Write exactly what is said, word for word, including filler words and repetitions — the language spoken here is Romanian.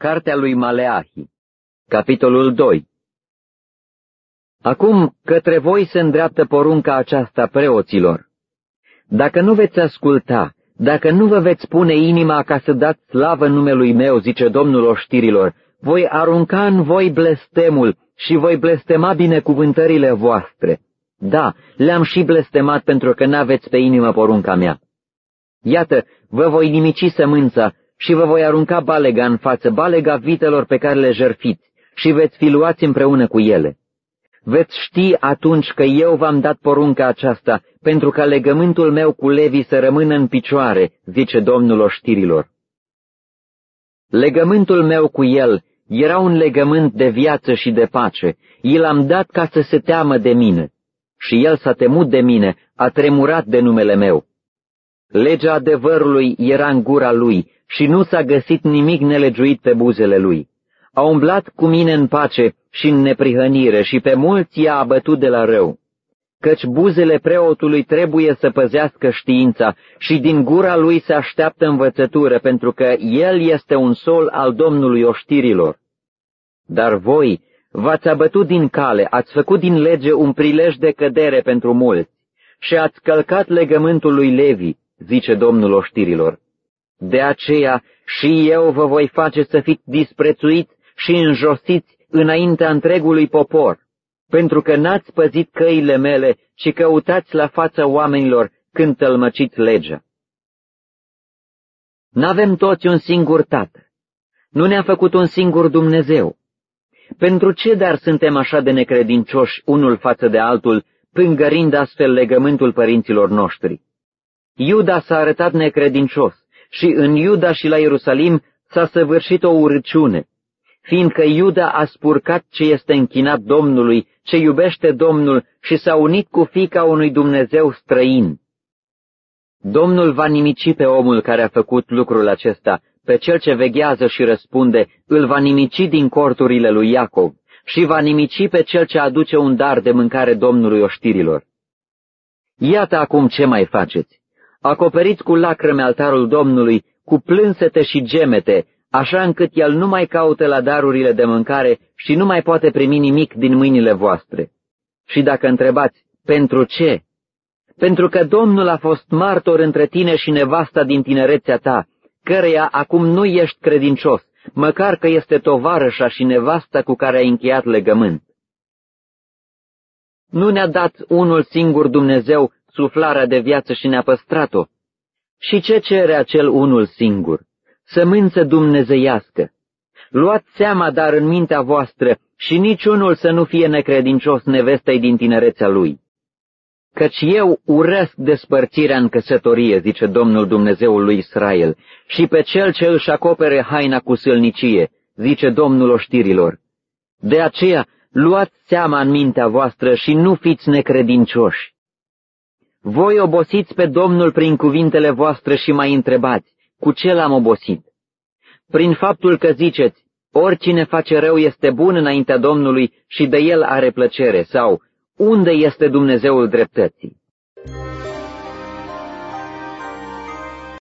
Cartea lui Maleahi, capitolul doi. Acum către voi se îndreaptă porunca aceasta, preoților. Dacă nu veți asculta, dacă nu vă veți pune inima ca să dați slavă numelui meu, zice Domnul oștirilor, voi arunca în voi blestemul și voi blestema binecuvântările voastre. Da, le-am și blestemat pentru că n-aveți pe inimă porunca mea. Iată, vă voi nimici sămânța și vă voi arunca balega în față, balega vitelor pe care le jertfiți, și veți fi luați împreună cu ele. Veți ști atunci că eu v-am dat porunca aceasta, pentru ca legământul meu cu Levi să rămână în picioare, zice Domnul oștirilor. Legământul meu cu el era un legământ de viață și de pace, i l-am dat ca să se teamă de mine, și el s-a temut de mine, a tremurat de numele meu. Legea adevărului era în gura lui și nu s-a găsit nimic nelegiuit pe buzele lui. A umblat cu mine în pace și în neprihănire și pe mulți i-a abătut de la rău. Căci buzele preotului trebuie să păzească știința și din gura lui se așteaptă învățătură, pentru că el este un sol al Domnului oștirilor. Dar voi v-ați abătut din cale, ați făcut din lege un prilej de cădere pentru mulți și ați călcat legământul lui Levi, zice Domnul oștirilor. De aceea și eu vă voi face să fiți disprețuiți și înjosiți înaintea întregului popor, pentru că n-ați păzit căile mele, ci căutați la fața oamenilor când tălmăciți legea. N-avem toți un singur Tată, nu ne-a făcut un singur Dumnezeu. Pentru ce dar suntem așa de necredincioși unul față de altul, pângărind astfel legământul părinților noștri? Iuda s-a arătat necredincios și în Iuda și la Ierusalim s-a săvârșit o urăciune, fiindcă Iuda a spurcat ce este închinat Domnului, ce iubește Domnul și s-a unit cu fiica unui Dumnezeu străin. Domnul va nimici pe omul care a făcut lucrul acesta, pe cel ce veghează și răspunde, îl va nimici din corturile lui Iacov și va nimici pe cel ce aduce un dar de mâncare Domnului oștirilor. Iată acum ce mai faceți. Acoperiți cu lacrime altarul Domnului, cu plânsete și gemete, așa încât el nu mai caută la darurile de mâncare și nu mai poate primi nimic din mâinile voastre. Și dacă întrebați, pentru ce? Pentru că Domnul a fost martor între tine și nevasta din tinerețea ta, căreia acum nu ești credincios, măcar că este tovarășa și nevasta cu care ai încheiat legământ. Nu ne-a dat unul singur Dumnezeu suflarea de viață și ne-a păstrat-o? Și ce cere acel unul singur? Sămânță dumnezeiască. Luați seama dar în mintea voastră și niciunul să nu fie necredincios nevestei din tinerețea lui. Căci eu urăsc despărțirea în căsătorie, zice Domnul Dumnezeul lui Israel, și pe cel ce își acopere haina cu sâlnicie, zice Domnul oștirilor. De aceea luați seama în mintea voastră și nu fiți necredincioși. Voi obosiți pe Domnul prin cuvintele voastre și mai întrebați, cu ce l-am obosit? Prin faptul că ziceți, oricine face rău este bun înaintea Domnului și de el are plăcere, sau unde este Dumnezeul dreptății?